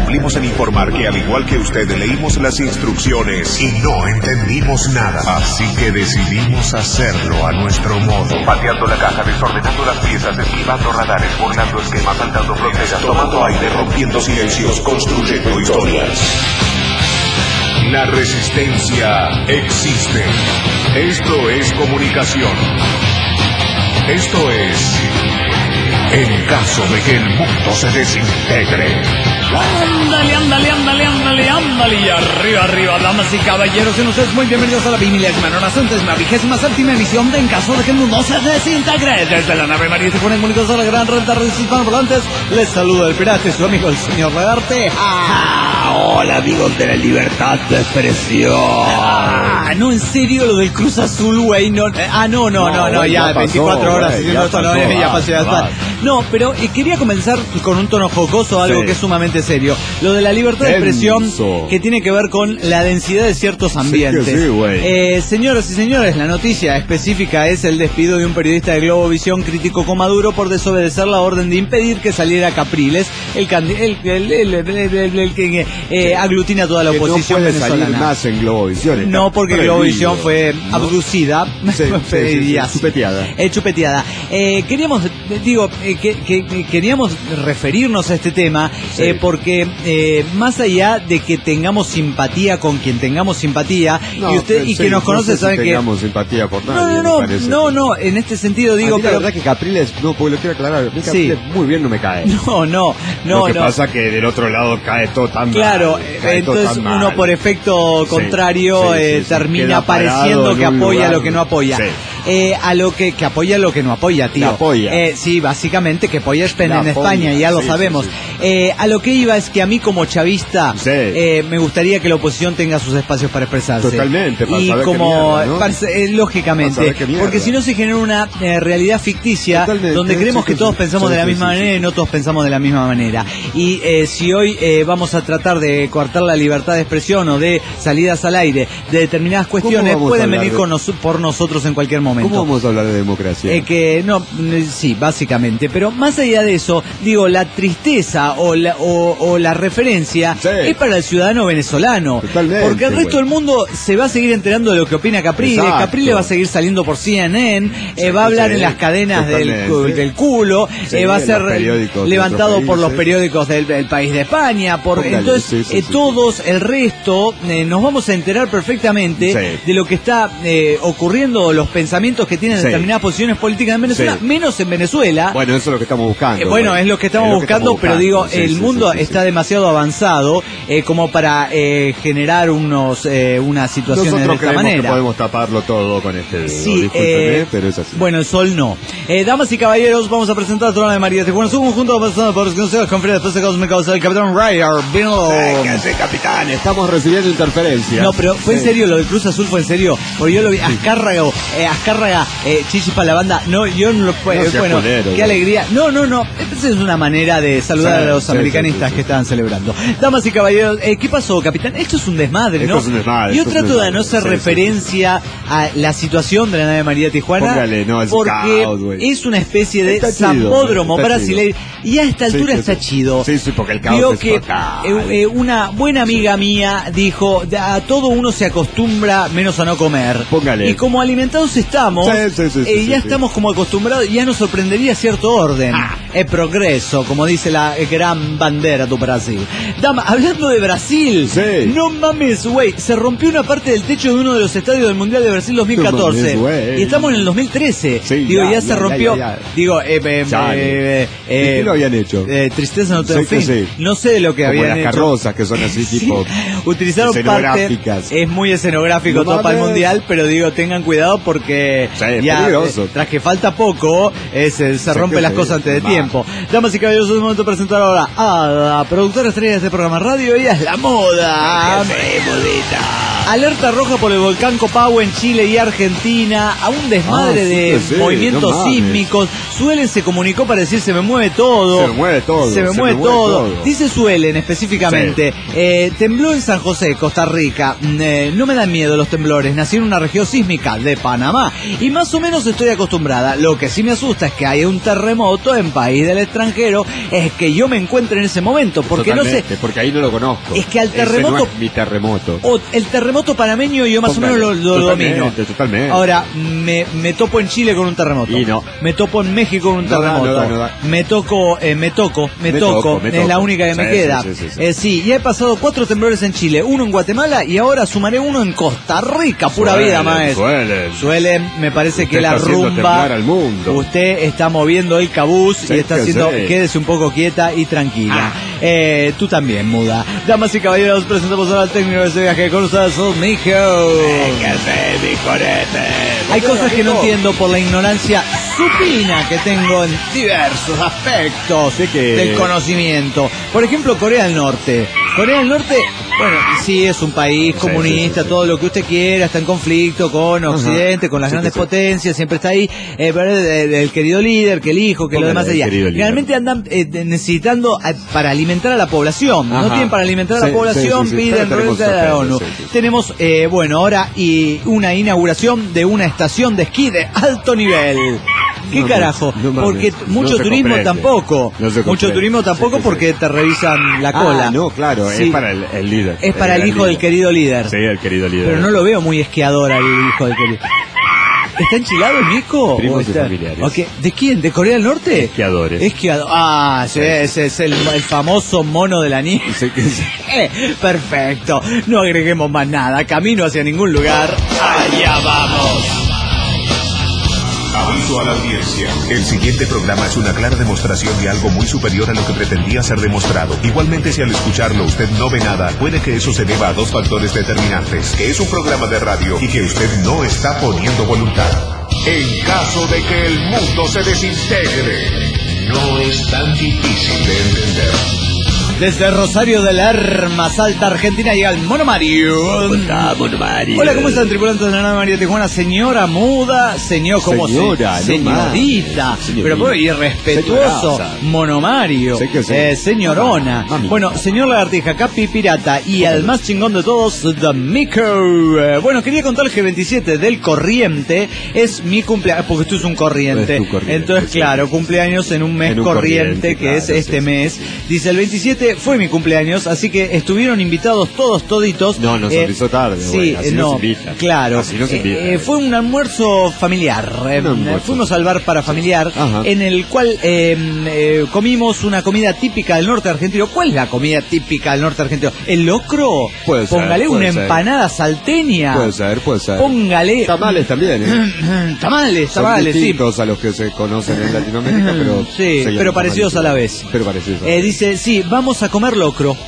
cumplimos en informar que al igual que usted leímos las instrucciones y no entendimos nada. Así que decidimos hacerlo a nuestro modo. Pateando la caja, desordenando las piezas, esquivando radares, burlando esquemas, saltando fronteras, tomando aire, rompiendo silencios, construyendo historias. La resistencia existe. Esto es comunicación. Esto es... en caso de que el mundo se desintegre. Ándale, y arriba, damas y caballeros, sean ustedes muy bienvenidos a la 27ª emisión de En caso de que el mundo se desintegre. Desde la nave María se ponen únicos a la gran renta de hispanohablantes. Les saluda el pirata y su amigo el señor Lagarde. Hola amigos de la libertad de expresión. No, en serio, lo del Cruz Azul, güey, no, ya, 24 horas, ya pasó. No, pero quería comenzar con un tono jocoso, algo que es sumamente serio. Lo de la libertad de expresión, que tiene que ver con la densidad de ciertos ambientes. Señoras y señores, la noticia específica es el despido de un periodista de Globovisión crítico con Maduro por desobedecer la orden de impedir que saliera Capriles, el que aglutina a toda la oposición venezolana. No puede salir más en Globovisión. No, porque Globovisión fue abducida, chupeteada. Queríamos referirnos a este tema porque más allá de que tengamos simpatía con quien tengamos simpatía, y que nos conoce sabe que tengamos simpatía por nadie. No, en este sentido digo, pero la verdad que Capriles, porque lo quiero aclarar, Capriles muy bien no me cae. No. Lo que pasa que del otro lado cae todo tan mal. Claro, entonces uno por efecto contrario termina pareciendo que apoya lo que no apoya. A lo que apoya lo que no apoya, tío. Sí, básicamente que apoya en España, ya lo sabemos. A lo que iba es que a mí como chavista me gustaría que la oposición tenga sus espacios para expresarse. Totalmente, y como lógicamente, porque si no se genera una realidad ficticia donde creemos que todos pensamos de la misma manera y no todos pensamos de la misma manera. Y si hoy vamos a tratar de coartar la libertad de expresión o de salidas al aire de determinadas cuestiones, pueden venir por nosotros en cualquier momento. ¿Cómo vamos a hablar de democracia? Sí, básicamente. Pero más allá de eso, digo, la tristeza o la referencia es para el ciudadano venezolano. Totalmente, porque el resto del mundo se va a seguir enterando de lo que opina Capriles. Exacto. Capriles va a seguir saliendo por CNN, va a hablar en las cadenas del culo, va a ser levantado por los periódicos del país de España. Entonces, todos, el resto, nos vamos a enterar perfectamente de lo que está ocurriendo, los pensamientos que tienen determinadas posiciones políticas en Venezuela, menos en Venezuela. Bueno, eso es lo que estamos buscando. Es lo que estamos buscando, pero digo, el mundo está demasiado avanzado como para generar una situación de esta manera. Que podemos taparlo todo con este video. Pero es así. Bueno, el sol no. Damas y caballeros, vamos a presentar a Torona de María. Bueno, un conjunto pasando por los consejos conferencias cósmicos del Capitán Ryder. ¿Qué hace, capitán? Estamos recibiendo interferencias. No, pero fue en serio, lo del Cruz Azul fue en serio. Porque yo lo vi, Azcárraga, Chichi para la banda. No, yo no lo puedo. Bueno, qué alegría. No. Esa es una manera de saludar a los americanistas que estaban celebrando. Damas y caballeros, ¿qué pasó, capitán? Esto es un desmadre, ¿no? Yo trato de no hacer referencia a la situación de la nave María Tijuana, porque es una especie de zambódromo brasileño y a esta altura está chido. Sí, porque el caos es que una buena amiga mía dijo, a todo uno se acostumbra menos a no comer. Y como alimentados estamos, ya estamos como acostumbrados, ya nos sorprendería cierto orden. El progreso, como dice la gran bandera de Brasil. Dama, hablando de Brasil, no mames, güey, se rompió una parte del techo de uno de los estadios del Mundial de Brasil 2014 y estamos en el 2013. Ya se rompió. ¿Qué lo habían hecho? Tristeza no tiene fin. No sé de lo que habían hecho. Las carrozas que son así tipo utilizaron parte, es muy escenográfico todo para el Mundial, pero tengan cuidado porque ya tras que falta poco se rompen las cosas antes de tiempo. Damas y caballeros, es el momento de presentar ahora a la productora estrella de este programa radio. Ella es la moda. Modita. Alerta roja por el volcán Copahue en Chile y Argentina. A un desmadre de movimientos sísmicos. Suelen se comunicó para decir se me mueve todo. Se me mueve todo. Se me mueve todo. Dice Suelen específicamente. Sí. Tembló en San José, Costa Rica. No me dan miedo los temblores. Nací en una región sísmica de Panamá. Y más o menos estoy acostumbrada. Lo que sí me asusta es que haya un terremoto en país del extranjero. Es que yo me encuentre en ese momento. Porque totalmente, no sé. Porque ahí no lo conozco. Es que al terremoto. Ese no es mi terremoto. O el terremoto panameño yo más o menos lo domino. Totalmente. Ahora, me topo en Chile con un terremoto. Y no. Me topo en México con un terremoto. No da. Me toco. Es la única que me queda. Sí, ya he pasado 4 temblores en Chile, 1 en Guatemala y ahora sumaré 1 en Costa Rica. Pura vida, maestro. Suelen, me parece usted que la rumba. Al mundo. Usted está moviendo el cabuz y está haciendo. Quédese un poco quieta y tranquila. Tú también, muda. Damas y caballeros, presentamos ahora al técnico de este viaje con ustedes, Mijo. Hay cosas que no entiendo por la ignorancia supina que tengo en diversos aspectos del conocimiento. Por ejemplo, Corea del Norte. Corea del Norte, bueno, sí es un país comunista, todo lo que usted quiera, está en conflicto con Occidente, con las grandes potencias, siempre está ahí, pero el querido líder, que el hijo, que lo demás allá. Realmente andan necesitando para alimentar a la población, no tienen para alimentar a la población, piden renta de la ONU. Tenemos, ahora una inauguración de una estación de esquí de alto nivel. ¿Qué carajo? Porque mucho turismo tampoco. Mucho turismo tampoco porque te revisan la cola. No, claro, es para el líder. Es para el hijo del querido líder. Sí, el querido líder. Pero no lo veo muy esquiador al hijo del querido. ¿Está enchilado el Nico? Primos y familiares. Okay. ¿De quién? ¿De Corea del Norte? Esquiadores. Sí, ese es el famoso mono de la nieve. Perfecto. No agreguemos más nada. Camino hacia ningún lugar. Allá vamos. Aviso a la audiencia. El siguiente programa es una clara demostración de algo muy superior a lo que pretendía ser demostrado. Igualmente, si al escucharlo usted no ve nada, puede que eso se deba a 2 factores determinantes. Que es un programa de radio y que usted no está poniendo voluntad. En caso de que el mundo se desintegre, no es tan difícil de entender. Desde Rosario de Lerma, Salta, Argentina, llega el Mono Mario. Hola, Mono Mario. Hola, ¿cómo están, tripulantes de la nave María Tijuana? Señora muda, señorita, pero irrespetuoso, Mono Mario, señorona. Bueno, señor Lagartija, Capi Pirata y al más chingón de todos, The Mico. Bueno, quería contarles que el 27 del corriente es mi cumpleaños, porque esto es un corriente. Entonces, claro, cumpleaños en un mes corriente, que es este mes. Dice, el 27 fue mi cumpleaños, así que estuvieron invitados toditos. No, nos avisó tarde. Sí, bueno, así nos invita. Claro. Así nos invita. Fue un almuerzo familiar. Fuimos al bar para familiar, en el cual comimos una comida típica del norte argentino. ¿Cuál es la comida típica del norte argentino? ¿El locro? Puede ser. Póngale una empanada salteña. Puede ser. Póngale. Tamales también, Tamales, son distintos sí. A los que se conocen en Latinoamérica, pero... Sí, pero parecidos a la vez. Dice, sí, vamos a comer locro.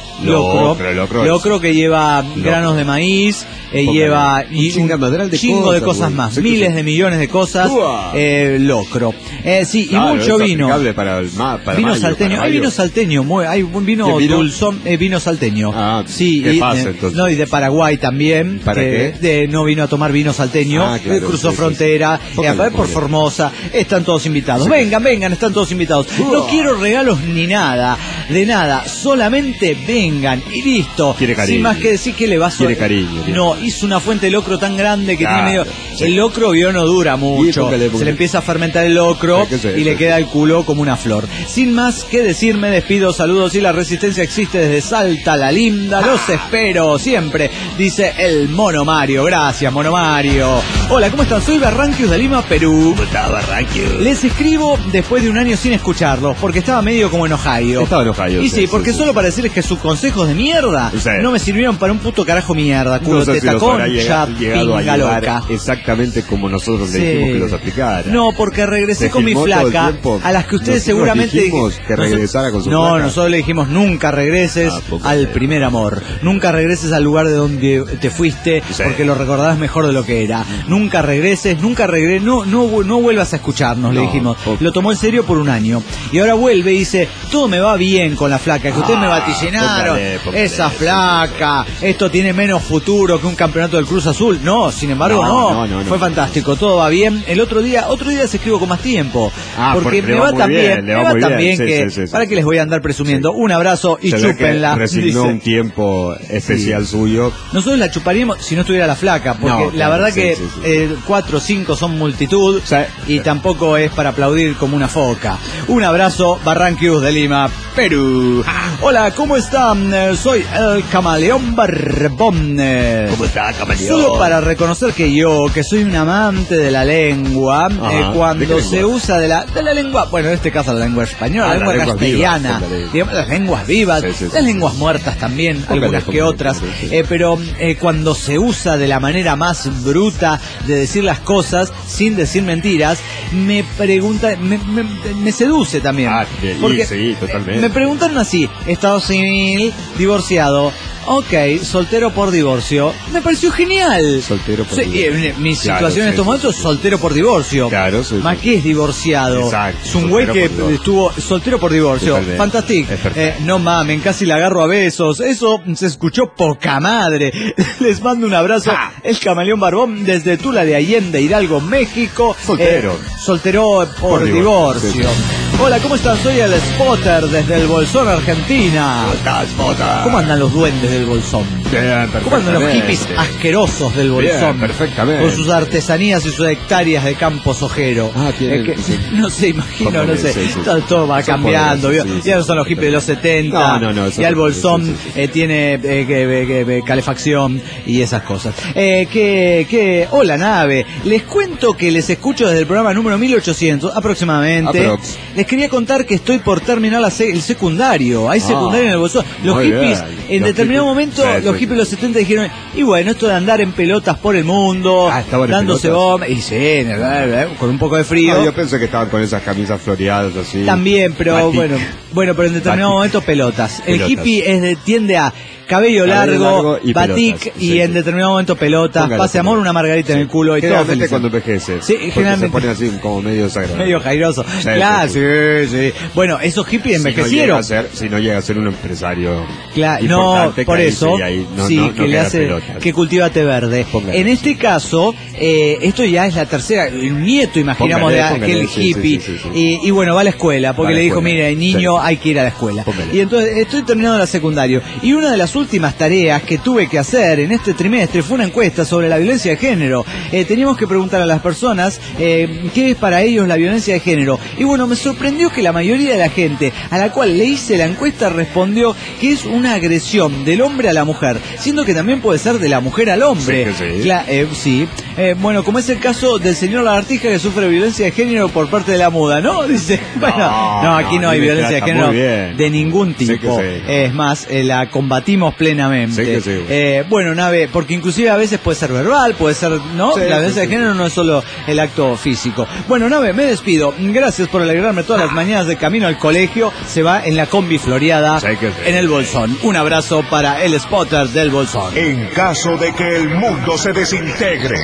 Locro que lleva granos de maíz, lleva un chingo de cosas más, miles de millones de cosas. Locro. Sí, claro, y mucho vino. Vino salteño. Hay vino salteño, hay un vino dulzón, vino salteño. Sí, ¿qué pasa entonces? No, y de Paraguay también. ¿Para qué? No vino a tomar vino salteño, claro, cruzó frontera, por Formosa. Están todos invitados. Vengan, están todos invitados. No quiero regalos ni nada, de nada, solamente vengan y listo. Quiere cariño. Sin más que decir que le va a Quiere cariño. No, hizo una fuente de locro tan grande que tiene medio... Sí. El locro no dura mucho. Se le empieza a fermentar el locro y le queda el culo como una flor. Sin más que decir, me despido, saludos y la resistencia existe desde Salta, la linda. Los espero siempre, dice el Mono Mario. Gracias, Mono Mario. Hola, ¿cómo están? Soy Barranquios de Lima, Perú. ¿Cómo está, Barranquios? Les escribo después de un año sin escucharlos, porque estaba medio como enojado. Y sí, porque solo para decirles que sus consejos de mierda no me sirvieron para un puto carajo mierda. Culo teta concha, pinga loca. Exactamente como nosotros le dijimos que los aplicara. No, porque regresé con mi flaca, a las que ustedes seguramente dijimos que regresara con su flaca. No, nosotros le dijimos nunca regreses al primer amor. Nunca regreses al lugar de donde te fuiste, porque lo recordarás mejor de lo que era. nunca regreses, no vuelvas a escucharnos, le dijimos. Lo tomó en serio por un año. Y ahora vuelve y dice, todo me va bien con la flaca, que ustedes me vaticinaron, esa flaca, esto tiene menos futuro que un campeonato del Cruz Azul. No, sin embargo, no. Fue fantástico, todo va bien. Otro día se escribo con más tiempo, porque me va tan bien, ¿para qué les voy a andar presumiendo? Un abrazo y chúpenla. Resignó un tiempo especial suyo. Nosotros la chuparíamos si no estuviera la flaca, porque la verdad que 4 o 5 son multitud, y tampoco es para aplaudir como una foca. Un abrazo, Barranquillos de Lima, Perú. Hola, ¿cómo están? Soy el Camaleón Barbón. ¿Cómo está, Camaleón? Solo para reconocer que soy un amante de la lengua, cuando se usa de la lengua, bueno, en este caso la lengua española, la lengua castellana, digamos, las lenguas vivas, las lenguas muertas también, algunas que otras, pero cuando se usa de la manera más bruta de decir las cosas sin decir mentiras, me pregunta, me seduce también. Porque sí, totalmente. Me preguntaron así: estado civil, divorciado. Ok, soltero por divorcio. Me pareció genial. Soltero por divorcio. Mi situación en estos momentos es soltero por divorcio. Claro, sí. Más que es divorciado. Exacto. Es un güey que estuvo soltero por divorcio. Fantástico. No mamen, casi la agarro a besos. Eso se escuchó poca madre. Les mando un abrazo. El Camaleón Barbón desde Tula de Allende, Hidalgo, México. Soltero. Soltero por divorcio. Sí. Hola, ¿cómo están? Soy el Spotter desde el Bolsón, Argentina. ¿Cómo estás, Spotter? ¿Cómo andan los duendes del Bolsón? Bien, ¿Cómo andan los hippies asquerosos del Bolsón? Bien, perfectamente. Con sus artesanías y sus hectáreas de campo sojero. No sé, imagino, no sé. Todo va cambiando. Ya no son los hippies de los 70. Ya el Bolsón tiene calefacción y esas cosas. Hola, nave. Les cuento que les escucho desde el programa número 1800 aproximadamente. Les quería contar que estoy por terminar el secundario. Hay secundario en el Bolsón. Los hippies, en determinado momento, los hippies de los 70 dijeron, y bueno, esto de andar en pelotas por el mundo, dándose bombas, y sí, con un poco de frío. Yo pensé que estaban con esas camisas floreadas así. También, pero bueno, pero en determinado momento pelotas. El hippie tiende a cabello largo y batik, y en determinado momento pelotas, pase amor, una margarita en el culo y todo. Generalmente cuando envejece. Sí, generalmente. Se ponen así como medio desagradable. Medio jairoso. Claro, sí. Bueno, esos hippies envejecieron. Si no llega a ser un empresario. Claro, no, por eso. Que le hace, que cultiva té verde. En este caso, esto ya es la tercera, el nieto, imaginamos, de aquel hippie. Y bueno, va a la escuela, porque le dijo, mire, niño, hay que ir a la escuela. Y entonces, estoy terminando la secundario. Y una de las últimas tareas que tuve que hacer en este trimestre fue una encuesta sobre la violencia de género. Teníamos que preguntar a las personas qué es para ellos la violencia de género. Y bueno, me sorprendió que la mayoría de la gente a la cual le hice la encuesta respondió que es una agresión del hombre a la mujer, siendo que también puede ser de la mujer al hombre. Sí. Bueno, como es el caso del señor Lagartija, que sufre violencia de género por parte de la muda, ¿no? Dice, bueno, aquí no hay violencia de género de ningún tipo. Es más, la combatimos plenamente. Bueno, nave, porque inclusive a veces puede ser verbal, puede ser, ¿no? La violencia de género no es solo el acto físico. Bueno, nave, me despido. Gracias por alegrarme todas las mañanas de camino al colegio. Se va en la combi floreada en el Bolsón. Un abrazo para el Spotter del Bolsón. En caso de que el mundo se desintegre,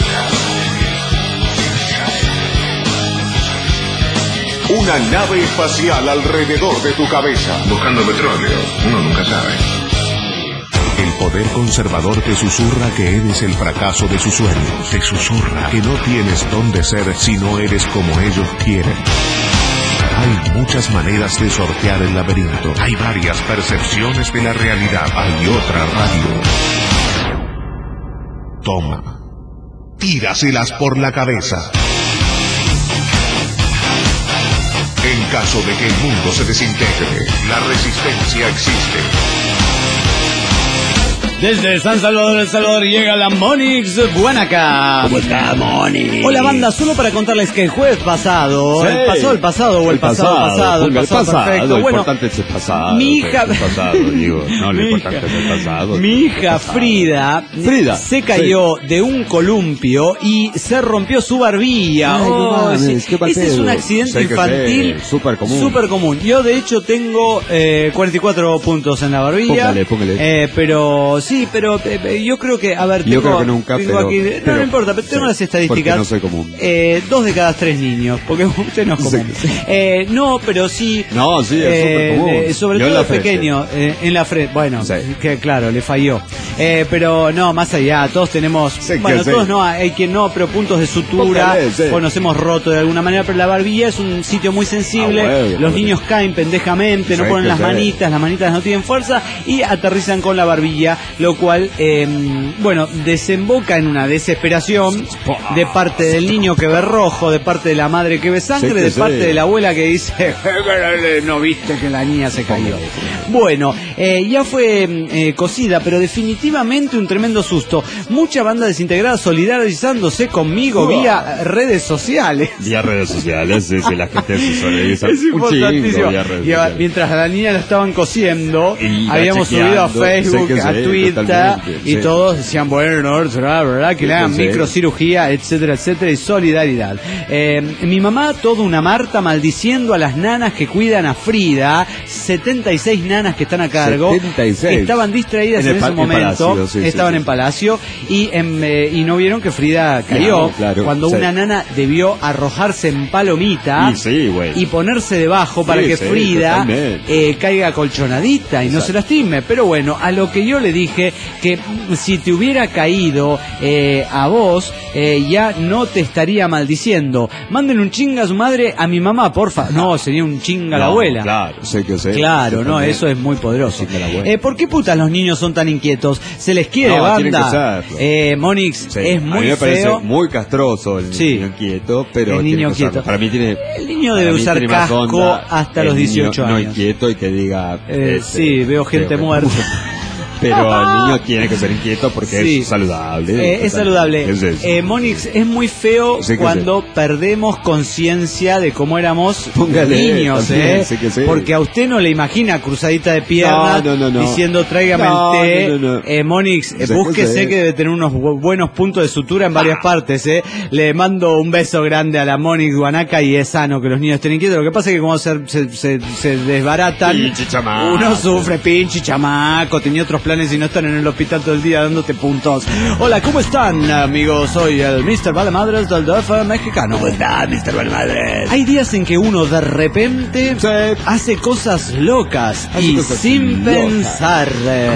una nave espacial alrededor de tu cabeza, buscando petróleo, uno nunca sabe. El poder conservador te susurra que eres el fracaso de sus sueños. Te susurra que no tienes dónde ser si no eres como ellos quieren. Hay muchas maneras de sortear el laberinto. Hay varias percepciones de la realidad. Hay otra radio. Toma. Tíraselas por la cabeza. En caso de que el mundo se desintegre, la resistencia existe. Desde San Salvador, El Salvador, llega la Monix Guanaca. ¿Cómo está, Monix? Hola, banda, solo para contarles que el jueves pasado, el pasado, perfecto. Lo importante es el pasado. Mi hija, lo importante es el pasado. Mi hija Frida se cayó de un columpio y se rompió su barbilla. Ese es un accidente infantil súper común. Yo, de hecho, tengo 44 puntos en la barbilla. Póngale. Pero sí, pero yo creo que, a ver, yo creo que nunca, tengo aquí, no importa, pero tengo las estadísticas. No soy común. 2 de cada 3 niños, porque usted no es común. No, pero sí. No, sí, es súper común. Sobre todo de pequeño, en la frente. Bueno, que claro, le falló. Pero no, más allá, todos tenemos, todos no, hay quien no, pero puntos de sutura, o nos hemos roto de alguna manera, pero la barbilla es un sitio muy sensible, los niños caen pendejamente, no ponen las manitas no tienen fuerza y aterrizan con la barbilla, lo cual, desemboca en una desesperación de parte del niño que ve rojo, de parte de la madre que ve sangre, de parte de la abuela que dice, no viste que la niña se cayó. Bueno, ya fue cosida, pero definitivamente un tremendo susto. Mucha banda desintegrada solidarizándose conmigo vía redes sociales. Vía redes sociales, sí, la gente se solidariza. Es importantísimo. Mientras a la niña la estaban cosiendo, habíamos subido a Facebook, a Twitter, y todos decían, bueno, ¿verdad? Que le hagan microcirugía, etcétera, etcétera, y solidaridad. Mi mamá, toda una Marta, maldiciendo a las nanas que cuidan a Frida, 76 nanas que están a cargo, 76. Estaban distraídas en ese momento, estaban en Palacio, y no vieron que Frida cayó, cuando una nana debió arrojarse en palomita y ponerse debajo para que Frida caiga colchonadita y no se lastime. Pero bueno, a lo que yo le dije, que si te hubiera caído a vos, ya no te estaría maldiciendo. Manden un chinga a su madre, a mi mamá, porfa. No, sería un chinga a la abuela. Claro, Claro, no, eso es muy poderoso. ¿Por qué putas los niños son tan inquietos? ¿Se les quiere, banda? Monix, es muy feo. A mí me parece muy castroso el niño inquieto, pero el niño inquieto. Para mí el niño debe usar casco hasta los 18 años. No inquieto y que diga... sí, veo gente muerta. Pero el niño tiene que ser inquieto porque es saludable. Es saludable. Monix, es muy feo cuando perdemos conciencia de cómo éramos niños, porque a usted no le imagina cruzadita de piernas diciendo tráigame el té. Monix, búsquese que debe tener unos buenos puntos de sutura en varias partes. Le mando un beso grande a la Monix Guanaca y es sano que los niños estén inquietos. Lo que pasa es que cuando se desbaratan, uno sufre, pinche chamaco, tenía otros planes y no están en el hospital todo el día dándote puntos. Hola, ¿cómo están, amigos? Soy el Mr. Valemadres del DF mexicano. ¿Cómo está, Mr. Valemadres? Hay días en que uno de repente hace cosas locas sin pensar.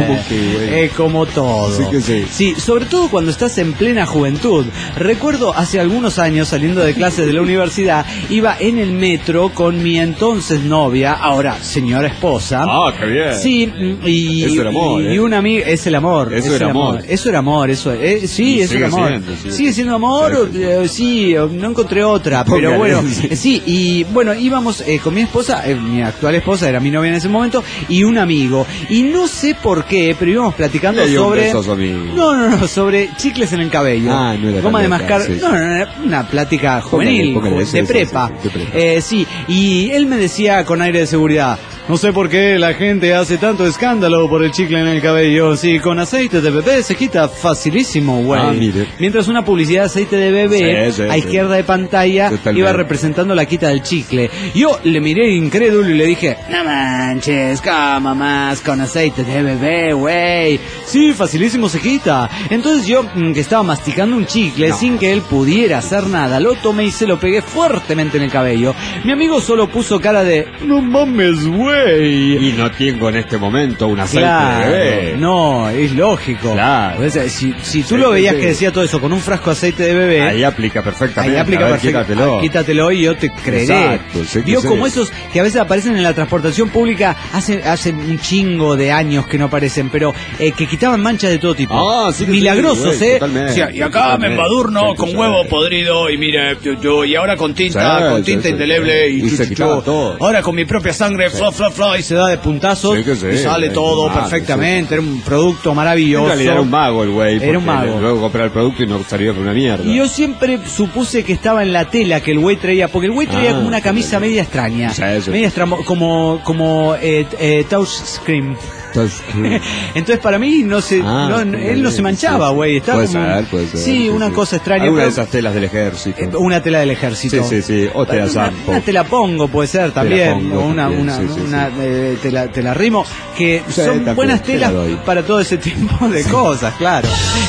Como todo. Sí, sobre todo cuando estás en plena juventud. Recuerdo hace algunos años, saliendo de clases de la universidad, iba en el metro con mi entonces novia, ahora señora esposa. Ah, qué bien. Sí, eso era amor, y una amiga, es el amor. Eso era amor. Eso era amor, eso es. Sí, es el amor. Sigue siendo amor, sí, no encontré otra, pero bueno, sí, y bueno, íbamos con mi esposa, mi actual esposa, era mi novia en ese momento, y un amigo. Y no sé por qué, pero íbamos platicando sobre... No, sobre chicles en el cabello. Goma de mascar. No, una plática juvenil, de prepa. Sí, y él me decía con aire de seguridad, no sé por qué la gente hace tanto escándalo por el chicle en el cabello. Sí, con aceite de bebé se quita facilísimo, güey. Mientras una publicidad de aceite de bebé a izquierda de pantalla iba representando la quita del chicle. Yo le miré incrédulo y le dije, no manches, cama más con aceite de bebé, güey. Sí, facilísimo se quita. Entonces yo, que estaba masticando un chicle sin que él pudiera hacer nada, lo tomé y se lo pegué fuertemente en el cabello. Mi amigo solo puso cara de, no mames, güey. Y no tengo en este momento un aceite de bebé. No, es lógico. Claro. Pues, si tú lo veías que decía todo eso con un frasco de aceite de bebé, ahí aplica perfectamente. Ahí aplica perfectamente. Quítatelo y yo te creeré. Exacto, vio como esos que a veces aparecen en la transportación pública hace un chingo de años que no aparecen, pero que quitaban manchas de todo tipo. Milagrosos, Totalmente. O sea, y acá me embadurno con huevo podrido y mire, y ahora con tinta indeleble y se quitaba todo. Ahora con mi propia sangre, y se da de puntazos y sale todo perfectamente. Era un producto maravilloso. En realidad era un mago el güey. Era un mago. Luego comprar el producto y no salió con una mierda. Y yo siempre supuse que estaba en la tela que el güey traía, porque el güey traía como una camisa media extraña. Media como touch screen. Entonces para mí él no se manchaba, güey. Estaba puede ser. Sí, una cosa extraña. Alguna de esas telas del ejército. Una tela del ejército. Sí. O te la zampo. Una te la pongo, puede ser también. O una te la rimo. Que son buenas telas para todo ese tipo de cosas, claro.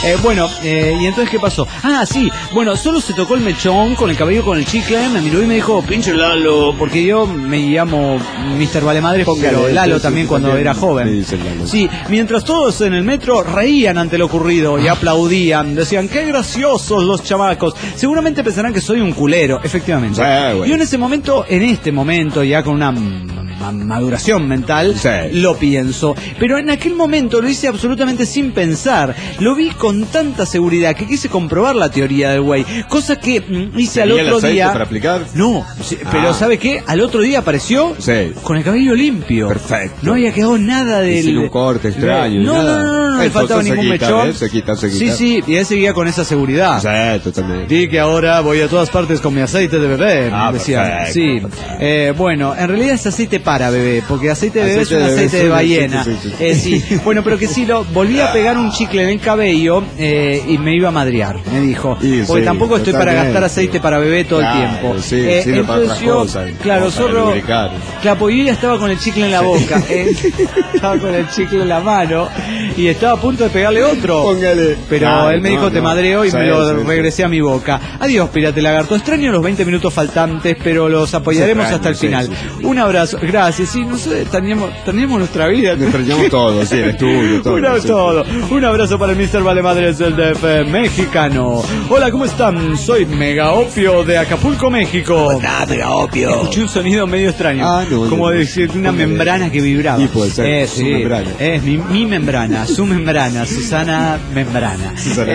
Y entonces, ¿qué pasó? Sí, bueno, solo se tocó el mechón con el cabello, con el chicle, me miró y me dijo, pinche Lalo, porque yo me llamo Mr. Valemadre, pero Lalo también cuando era joven. Sí, mientras todos en el metro reían ante lo ocurrido y aplaudían, decían, qué graciosos los chamacos. Seguramente pensarán que soy un culero, efectivamente. Yo en este momento, ya con una maduración mental, lo pienso, pero en aquel momento lo hice absolutamente sin pensar, lo vi con tanta seguridad que quise comprobar la teoría del güey, cosa que hice al otro día. ¿Para aplicar? No, pero ¿sabe qué? Al otro día apareció con el cabello limpio. Perfecto. No había quedado nada del... Sin un corte extraño. No le faltaba ningún mechón. Se quita. Sí, y él seguía con esa seguridad. Sí, totalmente. Di que ahora voy a todas partes con mi aceite de bebé, decía. Perfecto, sí. Bueno, en realidad es aceite para bebé, porque aceite de bebé es un aceite de ballena. Sí. Bueno, pero que sí, volví a pegar un chicle en el cabello y me iba a madrear, me dijo. Porque tampoco estoy para gastar aceite para bebé todo el tiempo. Entonces yo, claro, zorro, claro, porque yo ya estaba con el chicle en la boca, estaba con el chicle en la mano y estaba a punto de pegarle otro. Póngale. Pero él me dijo, te madreo, y me lo regresé a mi boca. Adiós, Pirate Lagarto. Extraño los 20 minutos faltantes, pero los apoyaremos hasta el final. Un abrazo. Gracias. Sí, no sé, teníamos nuestra vida. Extrañamos todo, el estudio, todo. Un abrazo para el Mr. Valemadres del DF mexicano. Hola, ¿cómo están? Soy Mega Opio de Acapulco, México. Hola, Mega Opio. Escuché un sonido medio extraño. Como decir una membrana que vibraba. Sí, puede ser. Su membrana. Es mi membrana, su membrana, Susana Membrana.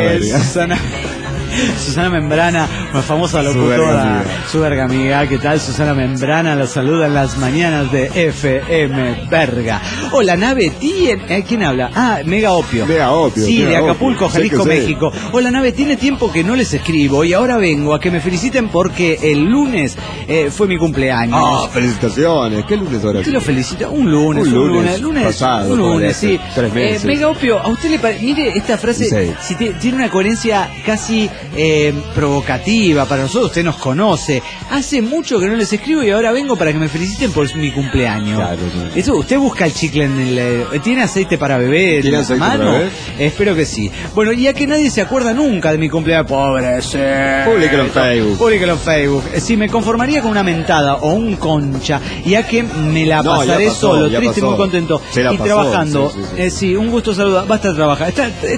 Susana Membrana, una famosa locutora, su verga amiga. ¿Qué tal? Susana Membrana la saluda en las mañanas de FM Verga. Hola, nave, ¿quién habla? Mega Opio. Sí, de Acapulco, Jalisco, México. Hola, nave, tiene tiempo que no les escribo y ahora vengo a que me feliciten porque el lunes fue mi cumpleaños. Felicitaciones. ¿Qué lunes ahora? ¿Usted lo felicita? Un lunes pasado. Un lunes, sí. 3 meses. Mega Opio, ¿a usted le parece? Mire, esta frase tiene una coherencia casi provocativa para nosotros. Usted nos conoce. Hace mucho que no les escribo y ahora vengo para que me feliciten por mi cumpleaños. Claro. Eso, usted busca el chicle en el... ¿Tiene aceite para bebé en la mano? Espero que sí. Bueno, y ya que nadie se acuerda nunca de mi cumpleaños, pobre ser. Públicalo en Facebook. Sí, me conformaría con una mentada o un concha, ya que me la pasaré solo, triste y muy contento. Y trabajando. Sí, un gusto saludar. Basta de trabajar.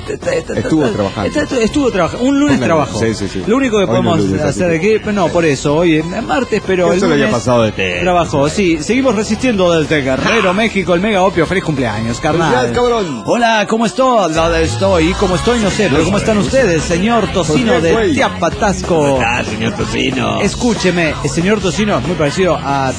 Estuvo trabajando. Un lunes trabajó. Sí. Lo único que podemos hacer aquí, no, por eso, hoy es martes, pero el lunes pasado de té. Trabajó, sí. Seguimos resistiendo desde Guerrero, México, el Mega Opio. Feliz cumpleaños, carnal. Hola, ¿cómo estoy? ¿Cómo estoy? No sé, pero ¿cómo están ustedes, señor Tocino de Tiapatasco? ¿Cómo está, señor Tocino? Escúcheme, el señor Tocino es muy parecido a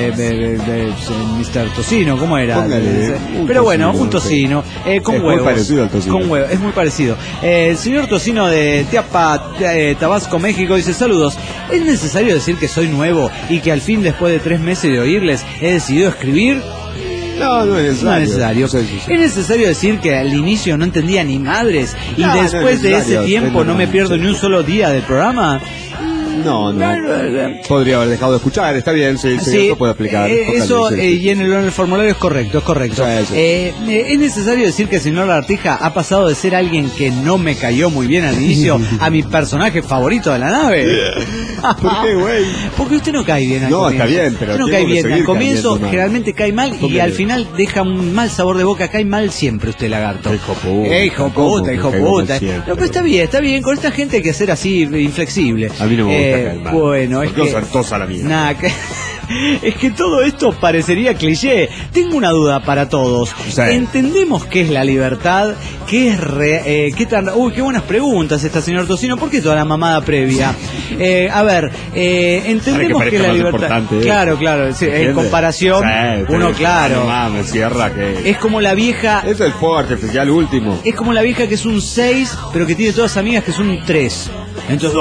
Mr. Tocino, ¿cómo era? Pero bueno, un tocino, con huevos. Es muy parecido al tocino. Con huevos, es muy parecido. El señor Tocino de Tabasco, México, dice: saludos, ¿es necesario decir que soy nuevo y que al fin, después de 3 meses de oírles, he decidido escribir? No es necesario. Sí. Es necesario decir que al inicio no entendía ni madres y después de ese tiempo no me pierdo ni un solo día del programa. No. Podría haber dejado de escuchar, está bien, sí, eso puedo explicar. Eso, y en el formulario es correcto. Sí. Es necesario decir que el señor Lagartija ha pasado de ser alguien que no me cayó muy bien al inicio a mi personaje favorito de la nave. ¿Por qué, güey? Porque usted no cae bien al comienzo. Está bien, pero usted no cae bien al comienzo, generalmente cae mal y al bien. final deja un mal sabor de boca. Cae mal siempre usted, Lagarto. Hijo puta. No, pero está bien, con esta gente hay que ser así, inflexible. A mí no me gusta caer mal. Bueno, es que... tosa la mía. Es que todo esto parecería cliché. Tengo una duda para todos. Sí. ¿Entendemos qué es la libertad? ¿Qué es qué tan... Uy, qué buenas preguntas esta señor Tocino. ¿Por qué toda la mamada previa? Entendemos que la libertad... Claro, sí, en comparación, uno claro. Cierra que... Es como la vieja... Es el fuego artificial último. Es como la vieja que es un 6, pero que tiene todas amigas que son un 3. Entonces,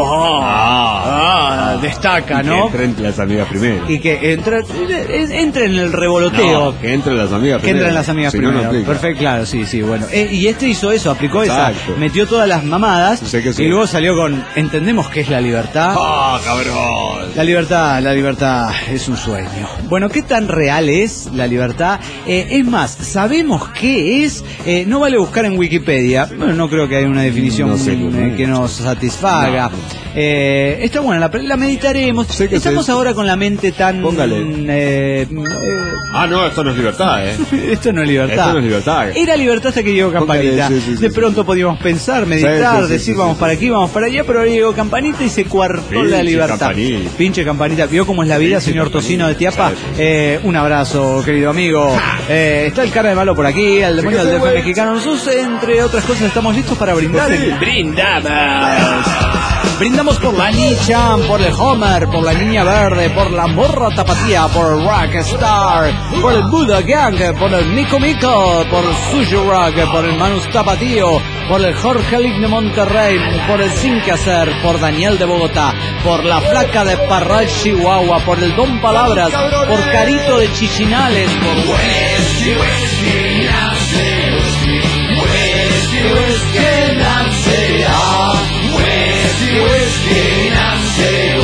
destaca, ¿no? Que entren las amigas primero. Y que entre en el revoloteo. No, que entren las amigas primero. Que entren las amigas primero. No perfecto, claro, sí, bueno. Y hizo eso, aplicó Exacto. esa. Metió todas las mamadas y luego salió con, ¿entendemos qué es la libertad? ¡Ah, cabrón! La libertad es un sueño. Bueno, ¿qué tan real es la libertad? Es más, ¿sabemos qué es? No vale buscar en Wikipedia. Bueno, no creo que haya una definición que nos satisfaga. No. Está buena, la meditaremos. Estamos ahora con la mente tan... Póngale. No, esto no es libertad, Esto no es libertad. Era libertad hasta que llegó Campanita. De pronto podíamos pensar, meditar, decir vamos para aquí, vamos para allá, pero ahora llegó Campanita y se coartó la libertad. Pinche Campanita. ¿Vio cómo es la vida, señor Tocino de Tiapa? Un abrazo, querido amigo. Está el cara de malo por aquí, el demonio del DF mexicano. Nosotros, entre otras cosas, estamos listos para brindar. Brindamos por la Nichan, por el Homer, por la Niña Verde, por la Morra Tapatía, por el Rockstar, por el Buda Gang, por el Mico Mico, por el Sushi Rock, por el Manus Tapatío, por el Jorge Lick de Monterrey, por el Sin Que Hacer, por Daniel de Bogotá, por la Flaca de Parral, Chihuahua, por el Don Palabras, por Carito de Chichinales, por Whisky, Whisky, Nancy, Whisky, Whisky, Whisky, Nancy, Whiskey, Nancy,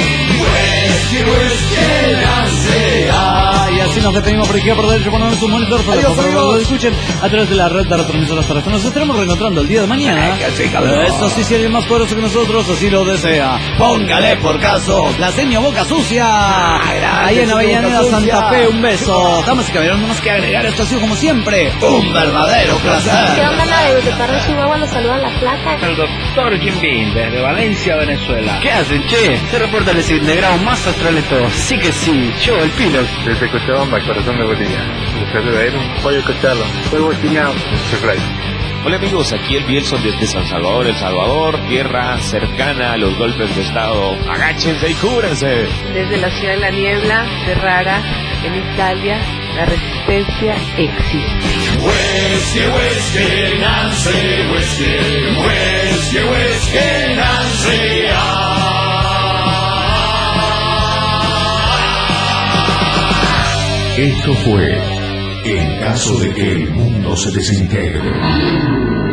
Whiskey, Nancy. Y así nos despedimos por aquí por derecho, ponernos sus monitores para que lo escuchen a través de la red de retransmisoras terrestres. Nos estaremos reencontrando el día de mañana. Eso sí, si alguien más poderoso que nosotros así lo desea. Póngale por caso la seña Boca Sucia. Ahí en Avellaneda Santa Fe, un beso. Damas y caballeros, no más que agregar, esto ha sido como siempre un verdadero placer. ¿Qué onda, de Parral, Chihuahua? Nos saluda la Flaca. El doctor Jim Beam, desde Valencia, Venezuela. ¿Qué hacen, che? Se reporta el desintegrado más astral de todos. Sí que sí, yo, el Pilox. Desde Cochabamba, corazón de Bolivia. Desde de él, pollo cocharlo. Polvo chiñado. Hola amigos, aquí el Bielson desde San Salvador, El Salvador, tierra cercana a los golpes de estado. Agáchense y cúbranse. Desde la ciudad de la niebla, Ferrara, en Italia, la resistencia existe. Whiskey, whiskey, Nancy, whiskey, whiskey, whiskey, Nancy. Esto fue En caso de que el mundo se desintegre.